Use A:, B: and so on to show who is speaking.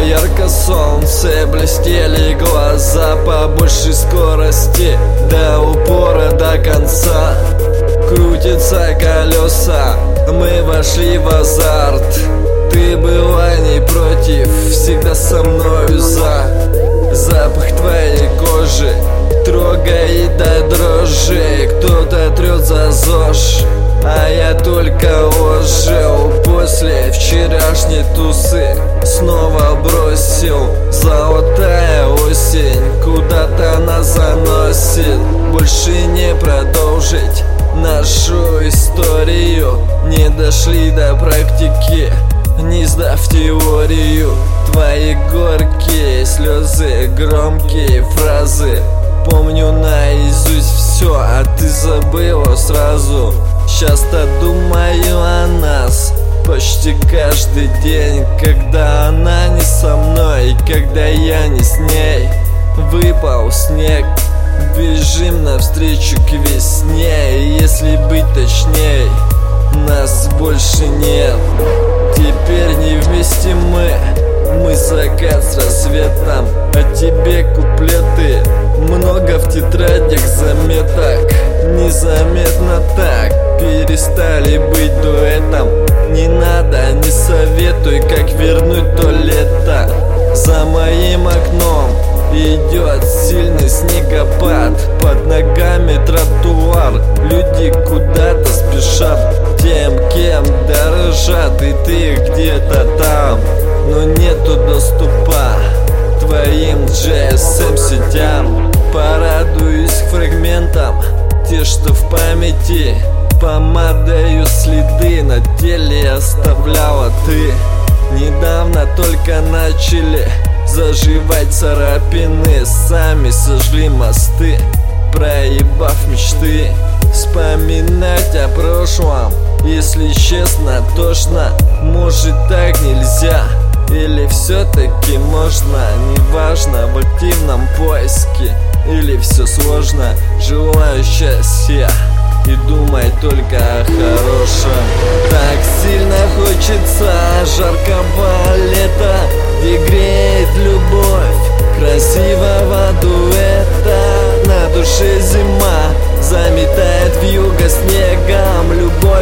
A: ярко солнце, блестели глаза, побольше скорости, до упора, до конца. Крутятся колеса, мы вошли в азарт. Ты была не против, всегда со мною за. Запах твоей кожи трогает до дрожи. Кто-то трет за ЗОЖ, а я только ожил. После вчерашней тусы снова бросил. Золотая осень куда-то нас заносит. Больше не продолжить нашу историю. Не дошли до практики, не сдав теорию. Твои горькие слезы, громкие фразы помню наизусть все, а ты забыла сразу. Часто думаю о нас почти каждый день, когда она не со мной, когда я не с ней. Выпал снег, бежим навстречу к весне. Если быть точней, нас больше нет. Теперь не вместе мы закат с рассветом. А тебе куплеты, много в тетрадях заметок. Незаметно так перестали быть дуэтом. Не надо, не советуй, как вернуть то лето. За моим окном идет сильный снегопад. Под ногами тротуар, люди куда-то спешат. Тем, кем дорожат, и ты где-то там, но нету доступа твоим GSM-сетям. Порадуюсь фрагментам, те, что в памяти. Помадою следы на теле оставляла ты. Недавно только начали заживать царапины. Сами сожгли мосты, проебав мечты. Вспоминать о прошлом, если честно, тошно. Может, так нельзя, или все-таки можно? Неважно, в активном поиске или все сложно. Желаю счастья и думай только о хорошем. Так сильно хочется жаркого лета, где греет любовь красивого дуэта. На душе зима заметает вьюга снегом. Любовь